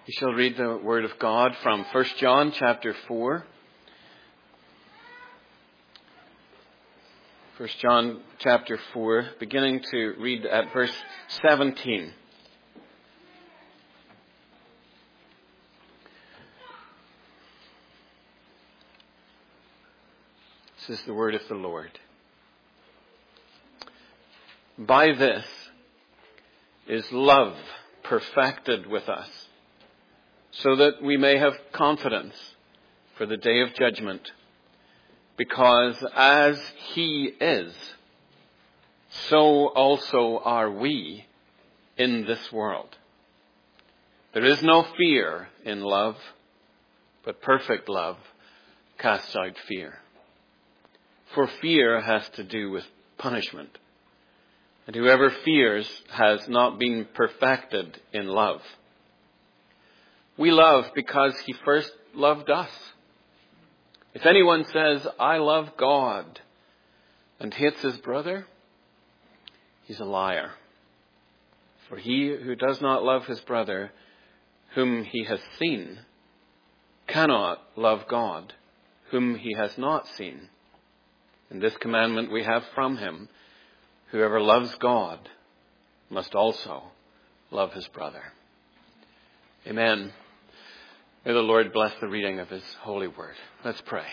We shall read the Word of God from 1 John chapter 4. 1 John chapter 4, beginning to read at verse 17. This is the word of the Lord. By this is love perfected with us, so that we may have confidence for the day of judgment. Because as He is, so also are we in this world. There is no fear in love, but perfect love casts out fear. For fear has to do with punishment. And whoever fears has not been perfected in love. We love because He first loved us. If anyone says, I love God, and hates his brother, he's a liar. For he who does not love his brother, whom he has seen, cannot love God, whom he has not seen. And this commandment we have from Him: whoever loves God must also love his brother. Amen. May the Lord bless the reading of His holy word. Let's pray.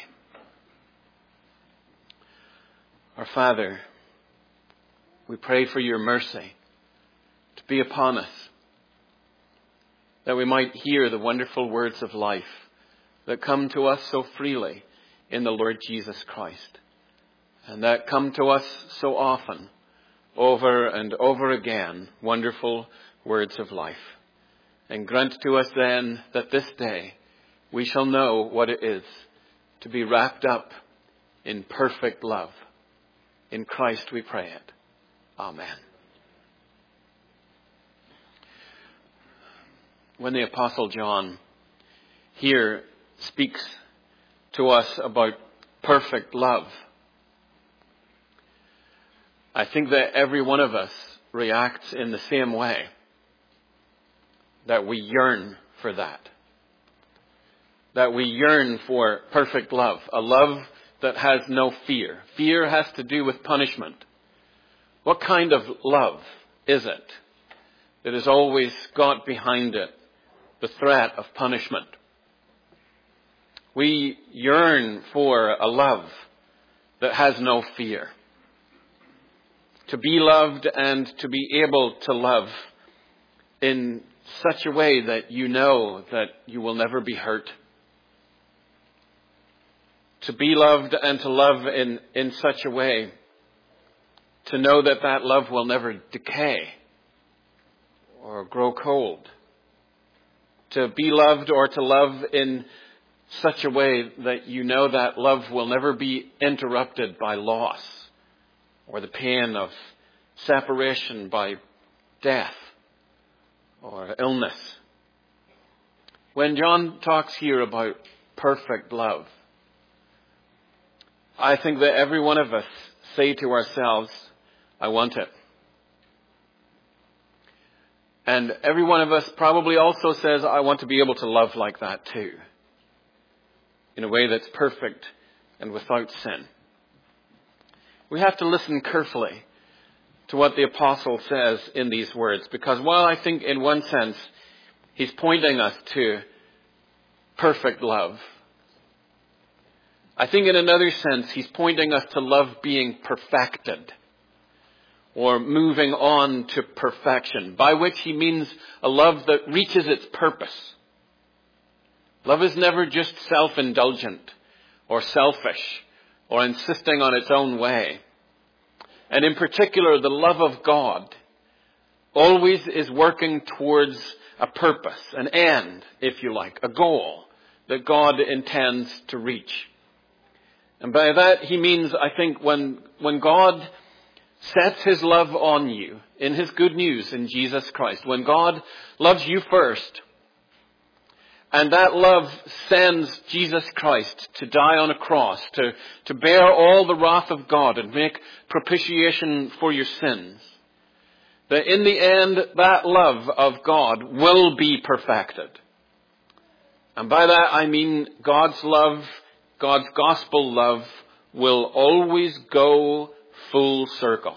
Our Father, we pray for Your mercy to be upon us, that we might hear the wonderful words of life that come to us so freely in the Lord Jesus Christ, and that come to us so often, over and over again, wonderful words of life. And grant to us then that this day we shall know what it is to be wrapped up in perfect love. In Christ we pray it. Amen. When the Apostle John here speaks to us about perfect love, I think that every one of us reacts in the same way. That we yearn for that. That we yearn for perfect love. A love that has no fear. Fear has to do with punishment. What kind of love is it that has always got behind it the threat of punishment? We yearn for a love that has no fear. To be loved and to be able to love in such a way that you know that you will never be hurt. To be loved and to love in such a way to know that that love will never decay or grow cold. To be loved or to love in such a way that you know that love will never be interrupted by loss or the pain of separation by death or illness. When John talks here about perfect love, I think that every one of us say to ourselves, I want it. And every one of us probably also says, I want to be able to love like that too. In a way that's perfect and without sin. We have to listen carefully to what the apostle says in these words, because while I think in one sense he's pointing us to perfect love, I think in another sense he's pointing us to love being perfected or moving on to perfection, by which he means a love that reaches its purpose. Love is never just self-indulgent or selfish or insisting on its own way. And in particular, the love of God always is working towards a purpose, an end, if you like, a goal that God intends to reach. And by that he means, I think, when God sets His love on you in His good news in Jesus Christ, when God loves you first, and that love sends Jesus Christ to die on a cross, to bear all the wrath of God and make propitiation for your sins, that in the end, that love of God will be perfected. And by that I mean God's love, God's gospel love, will always go full circle.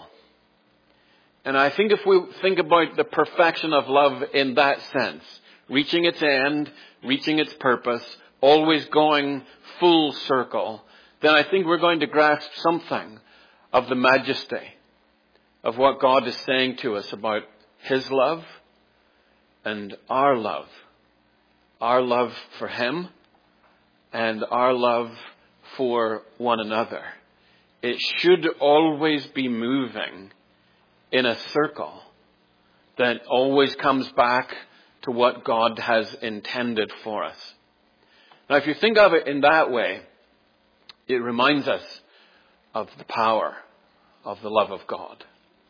And I think if we think about the perfection of love in that sense, reaching its end, reaching its purpose, always going full circle, then I think we're going to grasp something of the majesty of what God is saying to us about His love and our love for Him and our love for one another. It should always be moving in a circle that always comes back to what God has intended for us. Now, if you think of it in that way, it reminds us of the power of the love of God,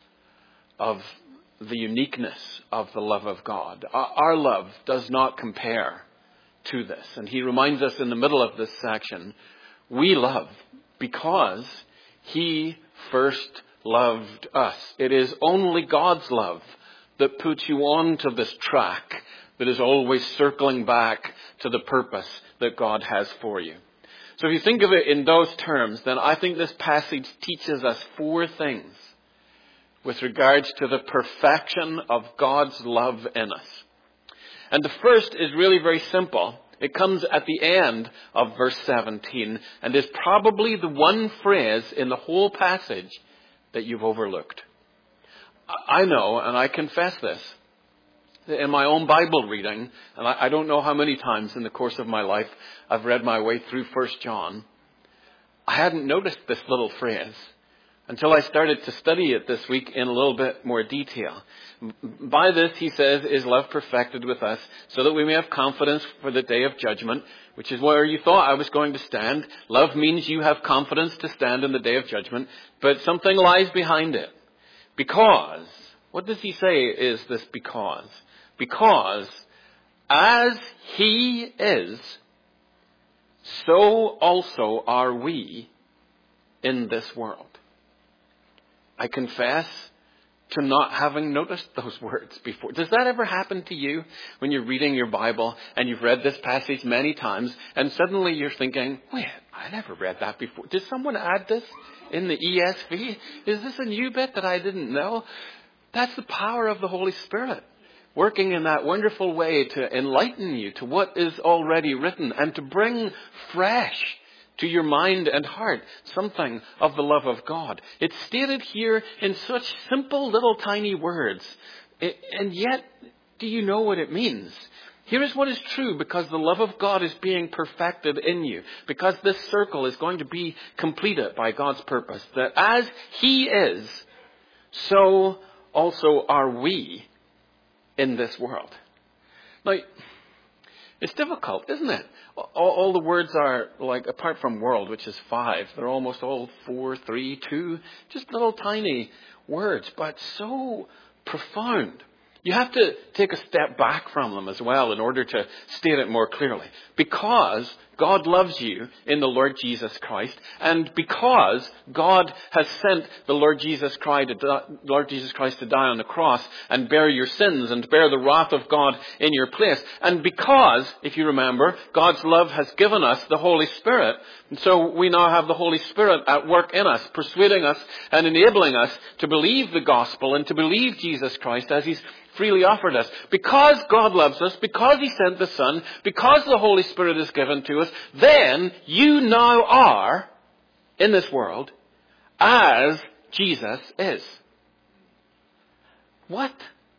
of the uniqueness of the love of God. Our love does not compare to this. And he reminds us in the middle of this section, we love because He first loved us. It is only God's love that puts you onto this track that is always circling back to the purpose that God has for you. So if you think of it in those terms, then I think this passage teaches us 4 things with regards to the perfection of God's love in us. And the first is really very simple. It comes at the end of verse 17 and is probably the one phrase in the whole passage that you've overlooked. I know, and I confess this, that in my own Bible reading, and I don't know how many times in the course of my life I've read my way through 1 John, I hadn't noticed this little phrase until I started to study it this week in a little bit more detail. By this, he says, is love perfected with us, so that we may have confidence for the day of judgment, which is where you thought I was going to stand. Love means you have confidence to stand in the day of judgment, but something lies behind it. Because, what does he say is this because? Because, as He is, so also are we in this world. I confess to not having noticed those words before. Does that ever happen to you when you're reading your Bible and you've read this passage many times and suddenly you're thinking, wait, I never read that before. Did someone add this in the ESV? Is this a new bit that I didn't know? That's the power of the Holy Spirit, working in that wonderful way to enlighten you to what is already written and to bring fresh to your mind and heart something of the love of God. It's stated here in such simple little tiny words. And yet, do you know what it means? Here is what is true because the love of God is being perfected in you. Because this circle is going to be completed by God's purpose. That as He is, so also are we in this world. Now, it's difficult, isn't it? All the words are like, apart from world, which is 5, they're almost all 4, 3, 2, just little tiny words, but so profound. You have to take a step back from them as well in order to state it more clearly. Because God loves you in the Lord Jesus Christ, and because God has sent the Lord Jesus Christ to die on the cross and bear your sins and bear the wrath of God in your place, and because, if you remember, God's love has given us the Holy Spirit, and so we now have the Holy Spirit at work in us, persuading us and enabling us to believe the gospel and to believe Jesus Christ as He's freely offered us. Because God loves us, because He sent the Son, because the Holy Spirit is given to us, then you now are in this world as Jesus is. What?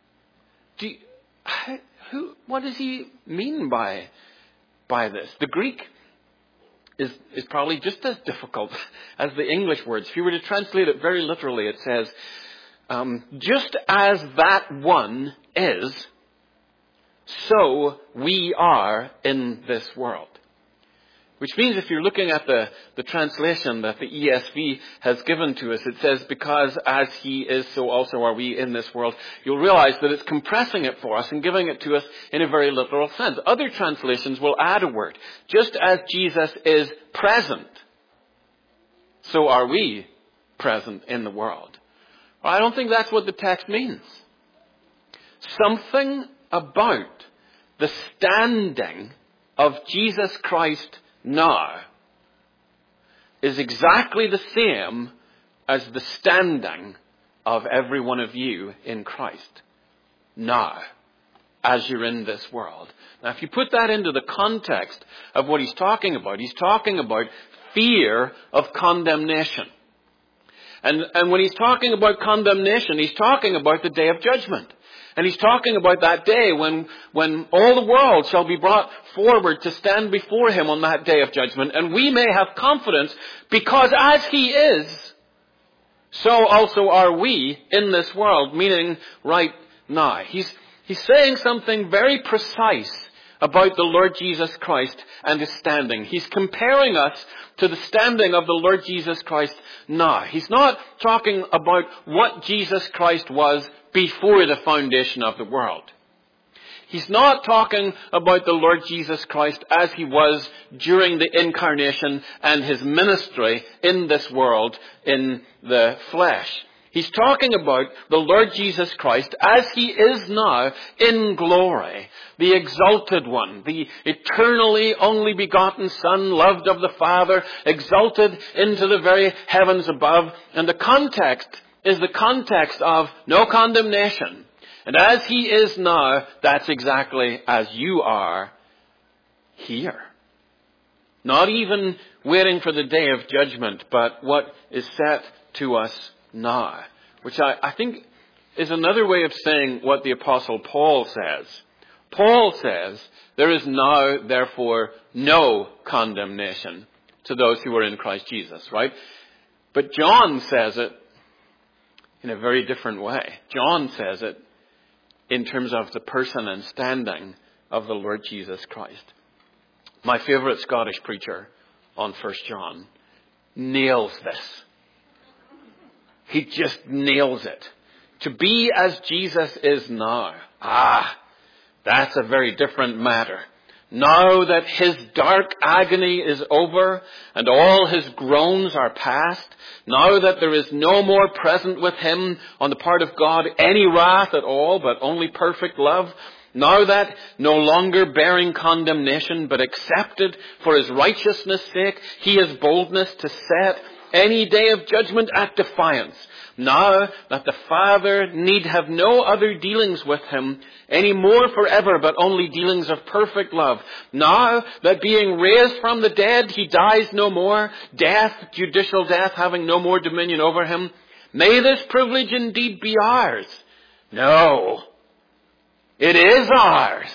What does he mean by this? The Greek is probably just as difficult as the English words. If you were to translate it very literally, it says, just as that one is, so we are in this world. Which means if you're looking at the translation that the ESV has given to us, it says, because as He is, so also are we in this world. You'll realize that it's compressing it for us and giving it to us in a very literal sense. Other translations will add a word. Just as Jesus is present, so are we present in the world. I don't think that's what the text means. Something about the standing of Jesus Christ now is exactly the same as the standing of every one of you in Christ now, as you're in this world. Now, if you put that into the context of what he's talking about fear of condemnation. And when he's talking about condemnation, he's talking about the day of judgment. And he's talking about that day when all the world shall be brought forward to stand before him on that day of judgment. And we may have confidence because as he is, so also are we in this world, meaning right now. He's saying something very precise about the Lord Jesus Christ and his standing. He's comparing us to the standing of the Lord Jesus Christ now. He's not talking about what Jesus Christ was before the foundation of the world. He's not talking about the Lord Jesus Christ as he was during the incarnation and his ministry in this world in the flesh. He's talking about the Lord Jesus Christ as he is now in glory, the exalted one, the eternally only begotten Son, loved of the Father, exalted into the very heavens above. And the context is the context of no condemnation. And as he is now, that's exactly as you are here. Not even waiting for the day of judgment, but what is set to us now, which I think is another way of saying what the Apostle Paul says. Paul says, there is now, therefore, no condemnation to those who are in Christ Jesus, right? But John says it in a very different way. John says it in terms of the person and standing of the Lord Jesus Christ. My favorite Scottish preacher on 1 John nails this. He just nails it. To be as Jesus is now. That's a very different matter. Now that his dark agony is over and all his groans are past, now that there is no more present with him on the part of God any wrath at all, but only perfect love, now that no longer bearing condemnation, but accepted for his righteousness' sake, he has boldness to set any day of judgment at defiance. Now that the Father need have no other dealings with him any more forever, but only dealings of perfect love. Now that being raised from the dead, he dies no more, death, judicial death, having no more dominion over him. May this privilege indeed be ours. No, it is ours.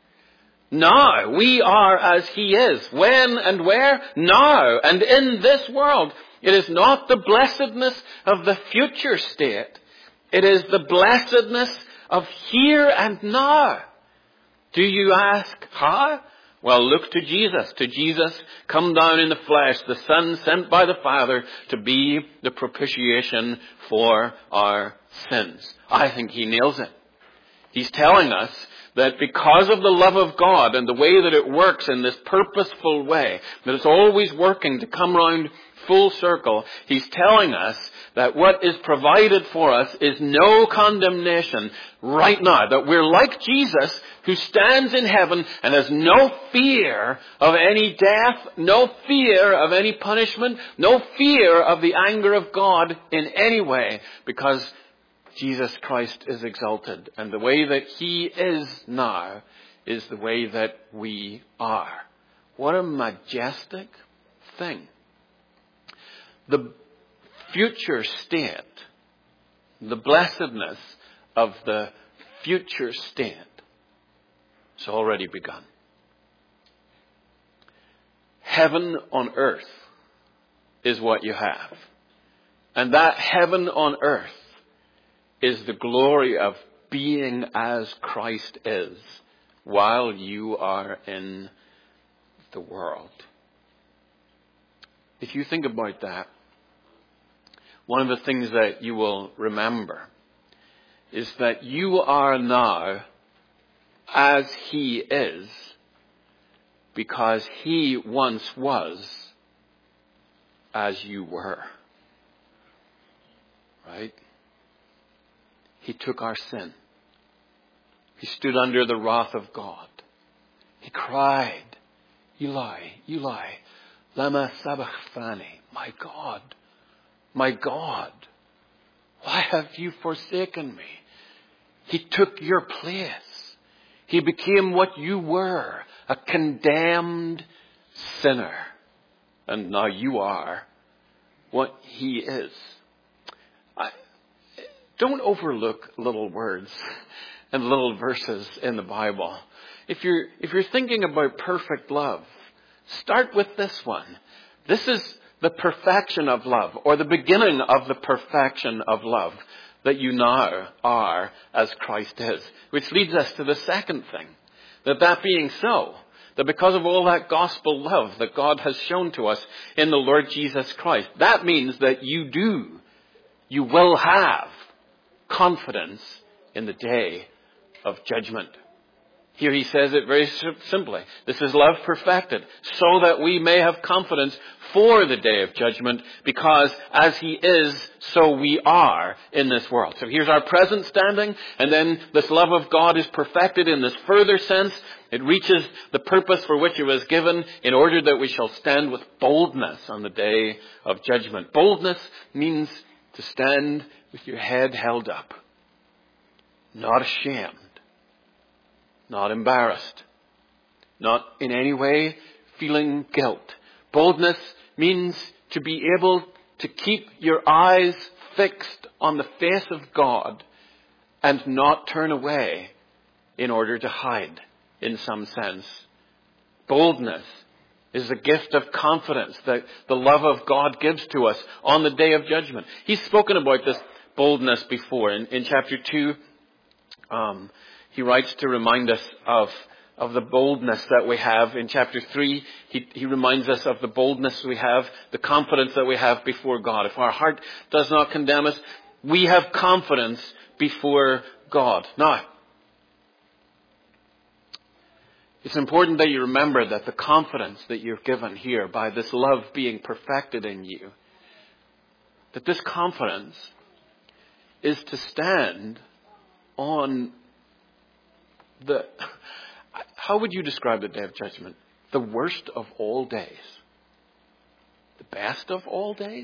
Now we are as he is. When and where? Now and in this world. It is not the blessedness of the future state. It is the blessedness of here and now. Do you ask how? Well, look to Jesus. To Jesus come down in the flesh, the Son sent by the Father to be the propitiation for our sins. I think he nails it. He's telling us that because of the love of God and the way that it works in this purposeful way, that it's always working to come round full circle, he's telling us that what is provided for us is no condemnation right now. That we're like Jesus, who stands in heaven and has no fear of any death, no fear of any punishment, no fear of the anger of God in any way, because Jesus Christ is exalted. And the way that he is now is the way that we are. What a majestic thing. The future state, the blessedness of the future state, it's already begun. Heaven on earth is what you have. And that heaven on earth is the glory of being as Christ is while you are in the world. If you think about that, one of the things that you will remember is that you are now as he is because he once was as you were. Right? He took our sin. He stood under the wrath of God. He cried Eli, Eli, lama sabachthani. My God, why have you forsaken me? He took your place. He became what you were, a condemned sinner. And now you are what he is. Don't overlook little words and little verses in the Bible. If you're thinking about perfect love, start with this one. This is the perfection of love, or the beginning of the perfection of love that you now are as Christ is. Which leads us to the second thing, that being so, that because of all that gospel love that God has shown to us in the Lord Jesus Christ, that means that you will have confidence in the day of judgment. Here he says it very simply. This is love perfected, so that we may have confidence for the day of judgment, because as he is, so we are in this world. So here's our present standing, and then this love of God is perfected in this further sense. It reaches the purpose for which it was given, in order that we shall stand with boldness on the day of judgment. Boldness means to stand with your head held up, not ashamed, not embarrassed, not in any way feeling guilt. Boldness means to be able to keep your eyes fixed on the face of God and not turn away in order to hide, in some sense. Boldness is a gift of confidence that the love of God gives to us on the day of judgment. He's spoken about this boldness before. In chapter 2, he writes to remind us of the boldness that we have. In chapter 3, he reminds us of the boldness we have, the confidence that we have before God. If our heart does not condemn us, we have confidence before God. Now, it's important that you remember that the confidence that you're given here by this love being perfected in you, that this confidence is to stand on how would you describe the day of judgment? The worst of all days. The best of all days?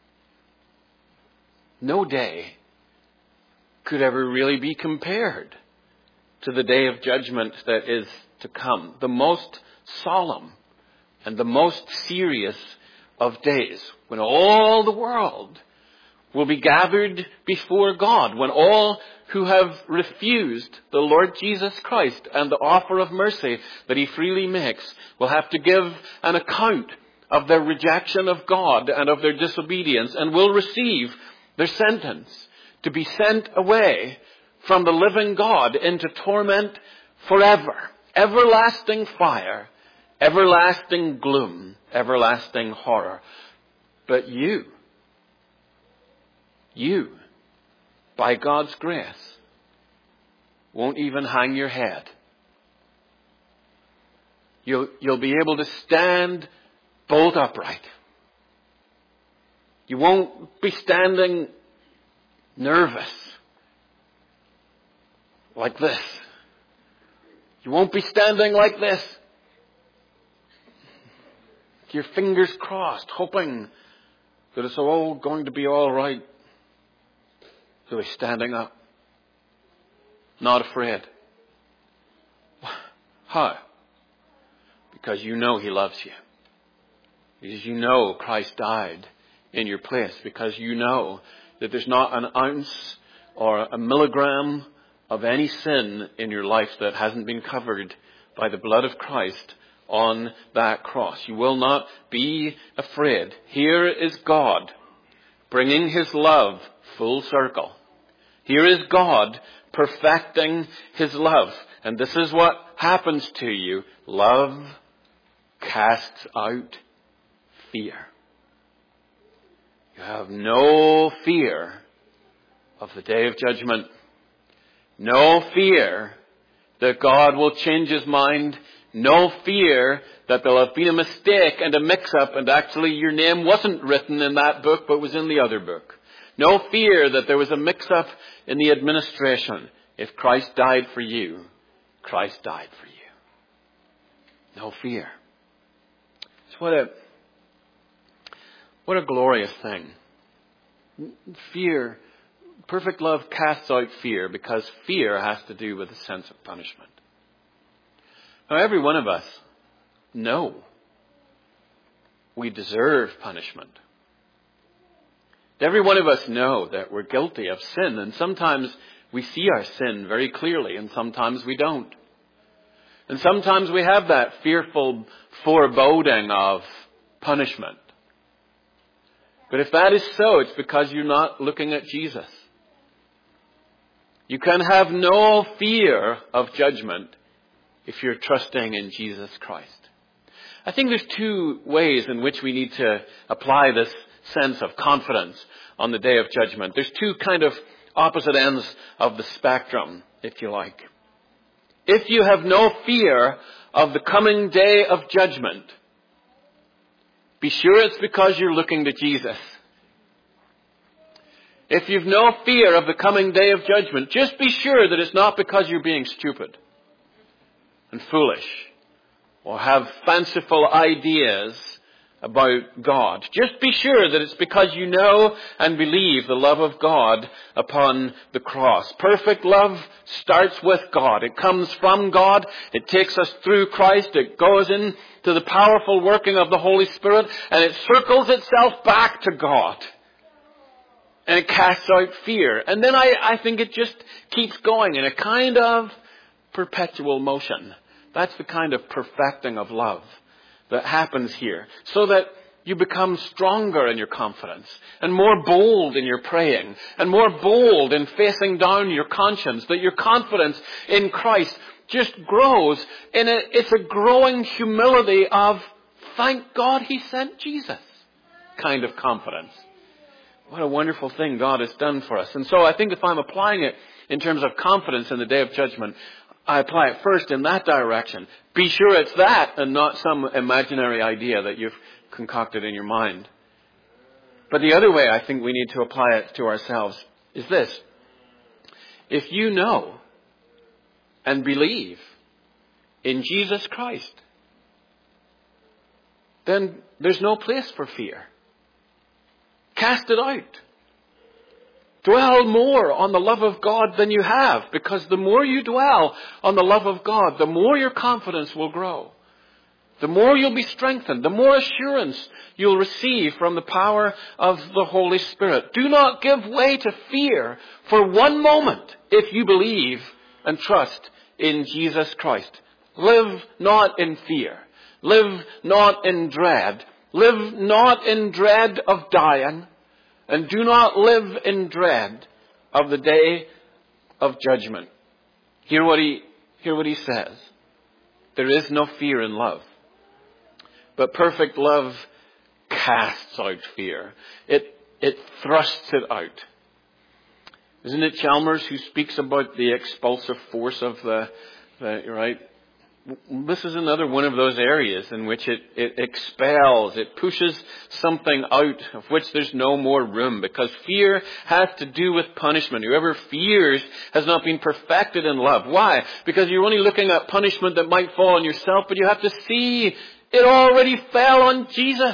No day could ever really be compared to the day of judgment that is to come. The most solemn and the most serious of days, when all the world will be gathered before God, when all who have refused the Lord Jesus Christ and the offer of mercy that he freely makes will have to give an account of their rejection of God and of their disobedience, and will receive their sentence to be sent away from the living God into torment forever. Everlasting fire, everlasting gloom, everlasting horror. But you, by God's grace, won't even hang your head. You'll be able to stand bolt upright. You won't be standing nervous like this. You won't be standing like this, your fingers crossed, hoping that it's all going to be all right. You'll be standing up, not afraid. How? Because you know he loves you. Because you know Christ died in your place. Because you know that there's not an ounce or a milligram of any sin in your life that hasn't been covered by the blood of Christ on that cross. You will not be afraid. Here is God bringing his love full circle. Here is God perfecting his love. And this is what happens to you. Love casts out fear. You have no fear of the day of judgment. No fear that God will change his mind. No fear that there'll have been a mistake and a mix-up and actually your name wasn't written in that book but was in the other book. No fear that there was a mix-up in the administration. If Christ died for you, Christ died for you. No fear. what a glorious thing. Fear, perfect love casts out fear, because fear has to do with a sense of punishment. Now, every one of us know we deserve punishment. Every one of us know that we're guilty of sin, and sometimes we see our sin very clearly, and sometimes we don't. And sometimes we have that fearful foreboding of punishment. But if that is so, it's because you're not looking at Jesus. You can have no fear of judgment if you're trusting in Jesus Christ. I think there's two ways in which we need to apply this sense of confidence on the day of judgment. There's two kind of opposite ends of the spectrum, if you like. If you have no fear of the coming day of judgment, be sure it's because you're looking to Jesus. If you've no fear of the coming day of judgment, just be sure that it's not because you're being stupid and foolish or have fanciful ideas about God. Just be sure that it's because you know and believe the love of God upon the cross. Perfect love starts with God. It comes from God. It takes us through Christ. It goes into the powerful working of the Holy Spirit, and it circles itself back to God. And it casts out fear. And then I think it just keeps going in a kind of perpetual motion. That's the kind of perfecting of love that happens here, so that you become stronger in your confidence and more bold in your praying and more bold in facing down your conscience, that your confidence in Christ just grows. It's a growing humility of, thank God he sent Jesus kind of confidence. What a wonderful thing God has done for us. And so I think if I'm applying it in terms of confidence in the day of judgment, I apply it first in that direction. Be sure it's that and not some imaginary idea that you've concocted in your mind. But the other way I think we need to apply it to ourselves is this. If you know and believe in Jesus Christ, then there's no place for fear. Cast it out. Dwell more on the love of God than you have, because the more you dwell on the love of God, the more your confidence will grow. The more you'll be strengthened, the more assurance you'll receive from the power of the Holy Spirit. Do not give way to fear for one moment if you believe and trust in Jesus Christ. Live not in fear. Live not in dread. Live not in dread of dying. And do not live in dread of the day of judgment. Hear what he says. There is no fear in love, but perfect love casts out fear. It thrusts it out. Isn't it Chalmers who speaks about the expulsive force of the right? This is another one of those areas in which it expels, it pushes something out of which there's no more room, because fear has to do with punishment. Whoever fears has not been perfected in love. Why? Because you're only looking at punishment that might fall on yourself, but you have to see it already fell on Jesus.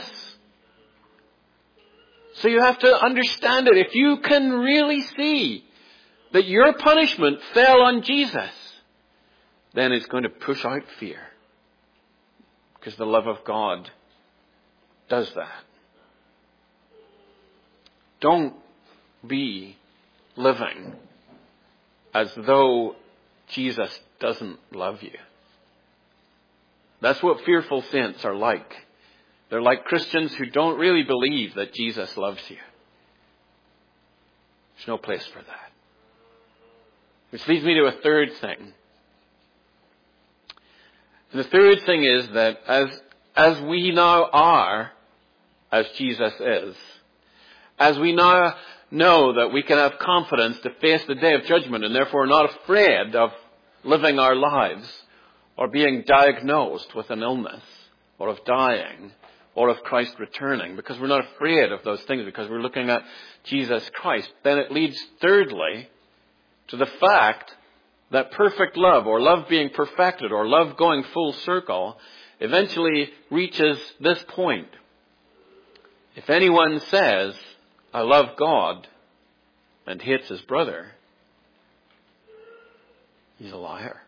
So you have to understand it. If you can really see that your punishment fell on Jesus, then it's going to push out fear. Because the love of God does that. Don't be living as though Jesus doesn't love you. That's what fearful saints are like. They're like Christians who don't really believe that Jesus loves you. There's no place for that. Which leads me to a third thing. And the third thing is that as we now are, as Jesus is, as we now know that we can have confidence to face the day of judgment and therefore are not afraid of living our lives or being diagnosed with an illness or of dying or of Christ returning, because we're not afraid of those things because we're looking at Jesus Christ, then it leads thirdly to the fact that perfect love, or love being perfected, or love going full circle, eventually reaches this point. If anyone says, I love God, and hates his brother, he's a liar.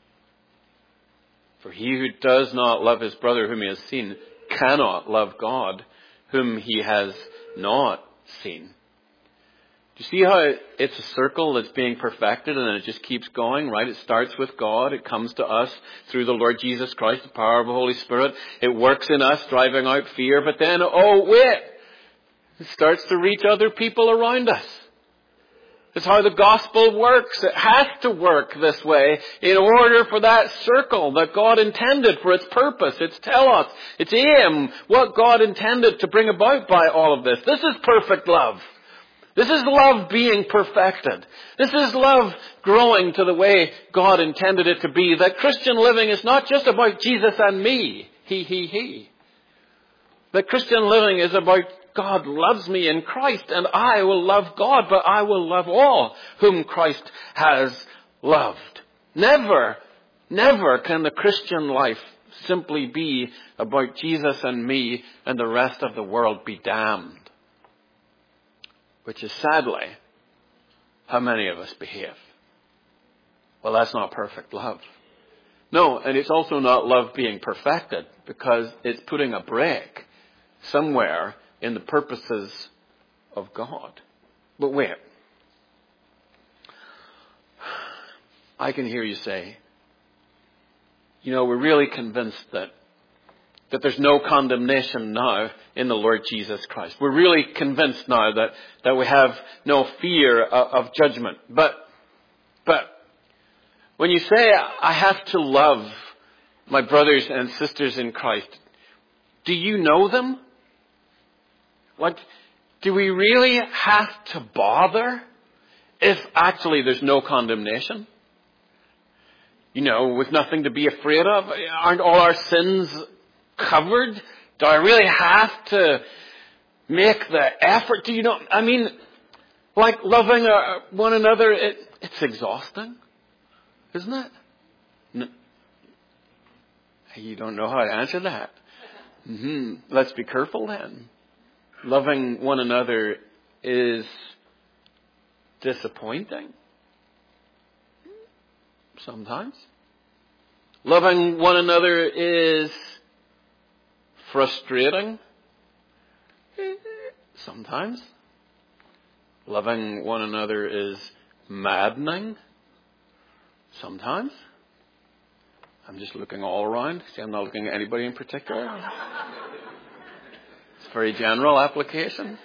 For he who does not love his brother whom he has seen cannot love God whom he has not seen. Do you see how it's a circle that's being perfected and it just keeps going, right? It starts with God. It comes to us through the Lord Jesus Christ, the power of the Holy Spirit. It works in us, driving out fear. But then, it starts to reach other people around us. It's how the gospel works. It has to work this way in order for that circle that God intended for its purpose, its telos, its aim, what God intended to bring about by all of this. This is perfect love. This is love being perfected. This is love growing to the way God intended it to be. That Christian living is not just about Jesus and me. He. That Christian living is about God loves me in Christ, and I will love God, but I will love all whom Christ has loved. Never can the Christian life simply be about Jesus and me and the rest of the world be damned. Which is sadly how many of us behave. Well, that's not perfect love. No, and it's also not love being perfected, because it's putting a break somewhere in the purposes of God. But wait. I can hear you say, we're really convinced that there's no condemnation now in the Lord Jesus Christ. We're really convinced now that we have no fear of judgment. But when you say, I have to love my brothers and sisters in Christ, do you know them? Do we really have to bother if actually there's no condemnation? With nothing to be afraid of? Aren't all our sins covered? Do I really have to make the effort? Loving one another, it's exhausting, isn't it? No. You don't know how to answer that. Let's be careful then. Loving one another is disappointing. Sometimes. Loving one another is frustrating. Sometimes. Loving one another is maddening. Sometimes. I'm just looking all around. See, I'm not looking at anybody in particular. It's a very general application.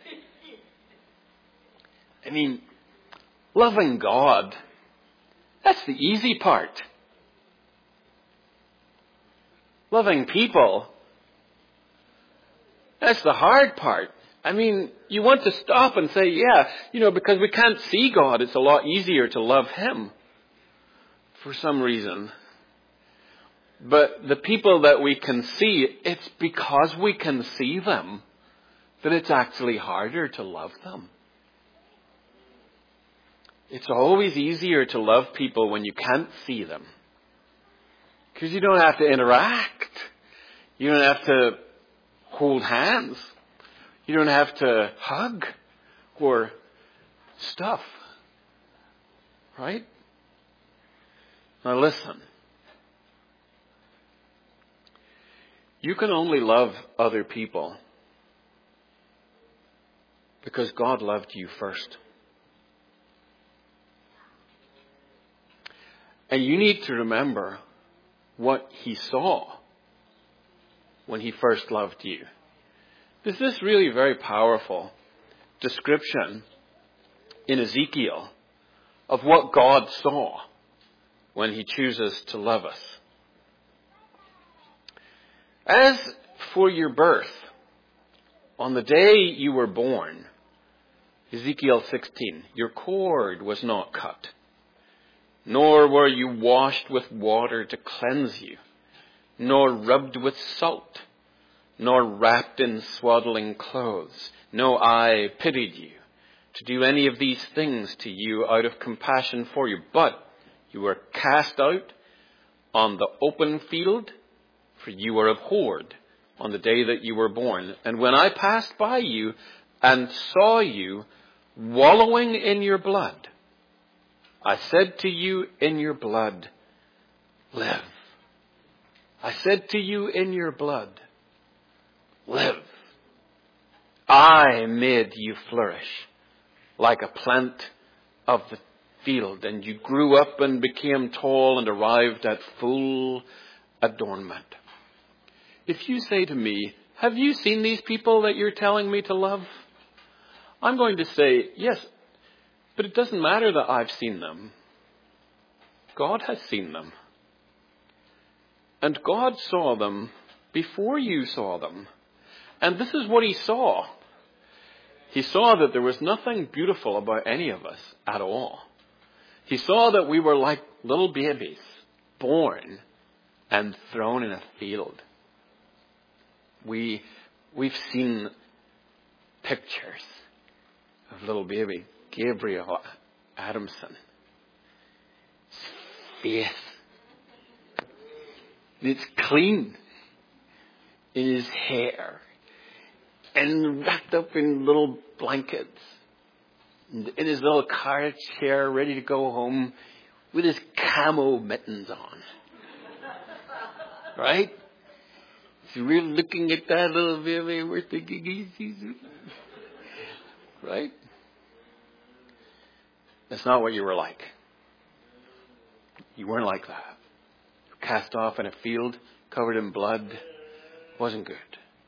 Loving God, that's the easy part. Loving people, that's the hard part. You want to stop and say, because we can't see God, it's a lot easier to love Him for some reason. But the people that we can see, it's because we can see them that it's actually harder to love them. It's always easier to love people when you can't see them. Because you don't have to interact. You don't have to hold hands. You don't have to hug or stuff. Right? Now listen. You can only love other people because God loved you first. And you need to remember what He saw when He first loved you. There's this really very powerful description in Ezekiel of what God saw when He chooses to love us. As for your birth, on the day you were born, Ezekiel 16, your cord was not cut, nor were you washed with water to cleanse you, nor rubbed with salt, nor wrapped in swaddling clothes. No eye pitied you to do any of these things to you out of compassion for you. But you were cast out on the open field for you were abhorred on the day that you were born. And when I passed by you and saw you wallowing in your blood, I said to you in your blood, live. I said to you in your blood, live. I made you flourish like a plant of the field, and you grew up and became tall and arrived at full adornment. If you say to me, have you seen these people that you're telling me to love? I'm going to say, yes, but it doesn't matter that I've seen them. God has seen them. And God saw them before you saw them. And this is what he saw. He saw that there was nothing beautiful about any of us at all. He saw that we were like little babies, born and thrown in a field. We've seen pictures of little baby Gabriel Adamson. His face. It's clean in his hair and wrapped up in little blankets. In his little car chair, ready to go home with his camo mittens on. Right? So we're looking at that little baby, we're thinking, he's right? That's not what you were like. You weren't like that. Cast off in a field, covered in blood. Wasn't good.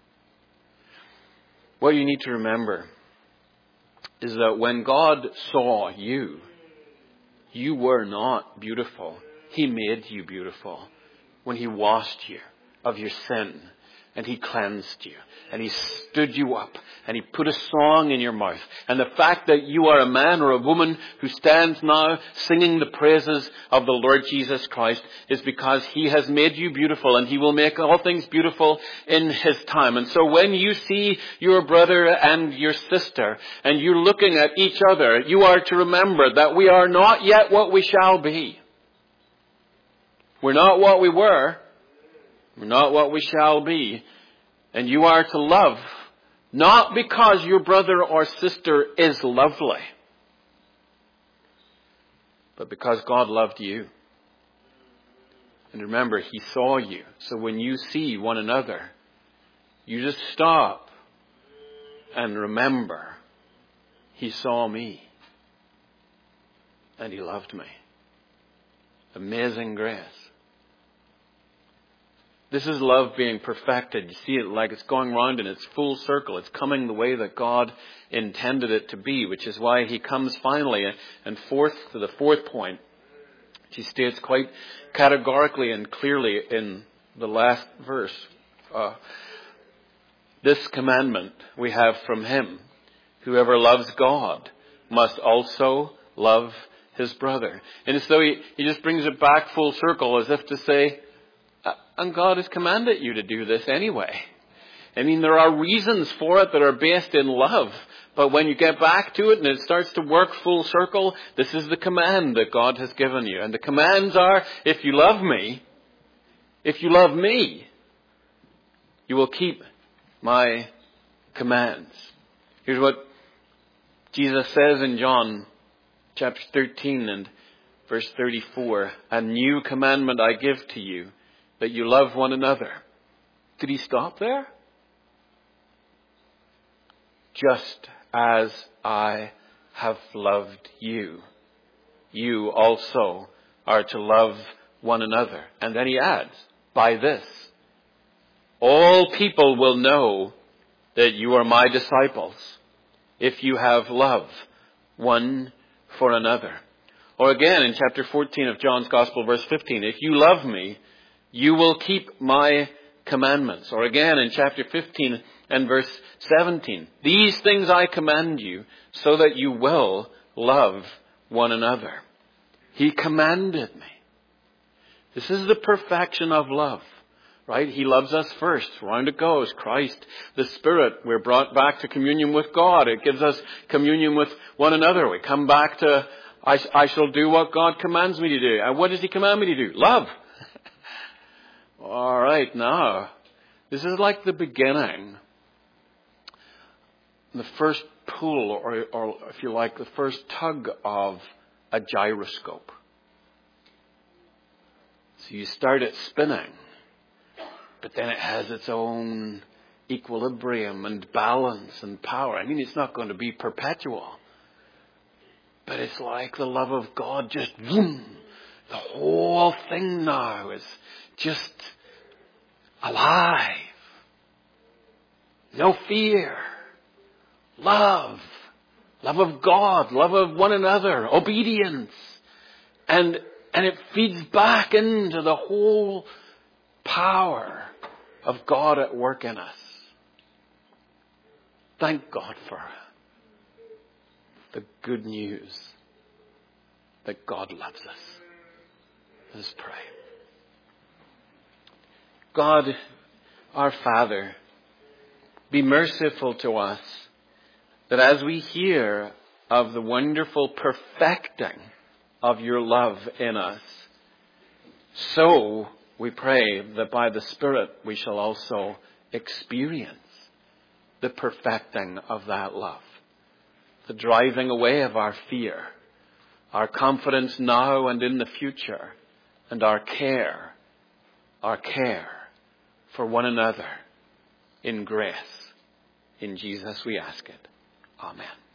What you need to remember is that when God saw you, you were not beautiful. He made you beautiful when he washed you of your sin and he cleansed you and he stood you up and he put a song in your mouth. And the fact that you are a man or a woman who stands now singing the praises of the Lord Jesus Christ is because he has made you beautiful, and he will make all things beautiful in his time. And so when you see your brother and your sister and you're looking at each other, you are to remember that we are not yet what we shall be. We're not what we were. We're not what we shall be. And you are to love, not because your brother or sister is lovely, but because God loved you. And remember, he saw you. So when you see one another, you just stop and remember, he saw me and he loved me. Amazing grace. This is love being perfected. You see it like it's going round in its full circle. It's coming the way that God intended it to be, which is why he comes finally and to the fourth point. He states quite categorically and clearly in the last verse, this commandment we have from him: whoever loves God must also love his brother. And it's though he just brings it back full circle, as if to say, and God has commanded you to do this anyway. I mean, there are reasons for it that are based in love. But when you get back to it and it starts to work full circle, this is the command that God has given you. And the commands are, if you love me, you will keep my commands. Here's what Jesus says in John chapter 13 and verse 34. A new commandment I give to you, that you love one another. Did he stop there? Just as I have loved you, you also are to love one another. And then he adds, by this, all people will know that you are my disciples, if you have love one for another. Or again in chapter 14 of John's Gospel, verse 15, if you love me, you will keep my commandments. Or again in chapter 15 and verse 17. These things I command you so that you will love one another. He commanded me. This is the perfection of love. Right? He loves us first. Round it goes. Christ, the Spirit. We're brought back to communion with God. It gives us communion with one another. We come back to, I shall do what God commands me to do. And what does he command me to do? Love. All right, now, this is like the beginning. The first pull, or if you like, the first tug of a gyroscope. So you start it spinning, but then it has its own equilibrium and balance and power. I mean, it's not going to be perpetual. But it's like the love of God just, boom, the whole thing now is just alive. No fear. Love. Love of God. Love of one another. Obedience. And it feeds back into the whole power of God at work in us. Thank God for the good news that God loves us. Let's pray. God, our Father, be merciful to us that as we hear of the wonderful perfecting of your love in us, so we pray that by the Spirit we shall also experience the perfecting of that love, the driving away of our fear, our confidence now and in the future, and our care for one another in grace. In Jesus we ask it. Amen.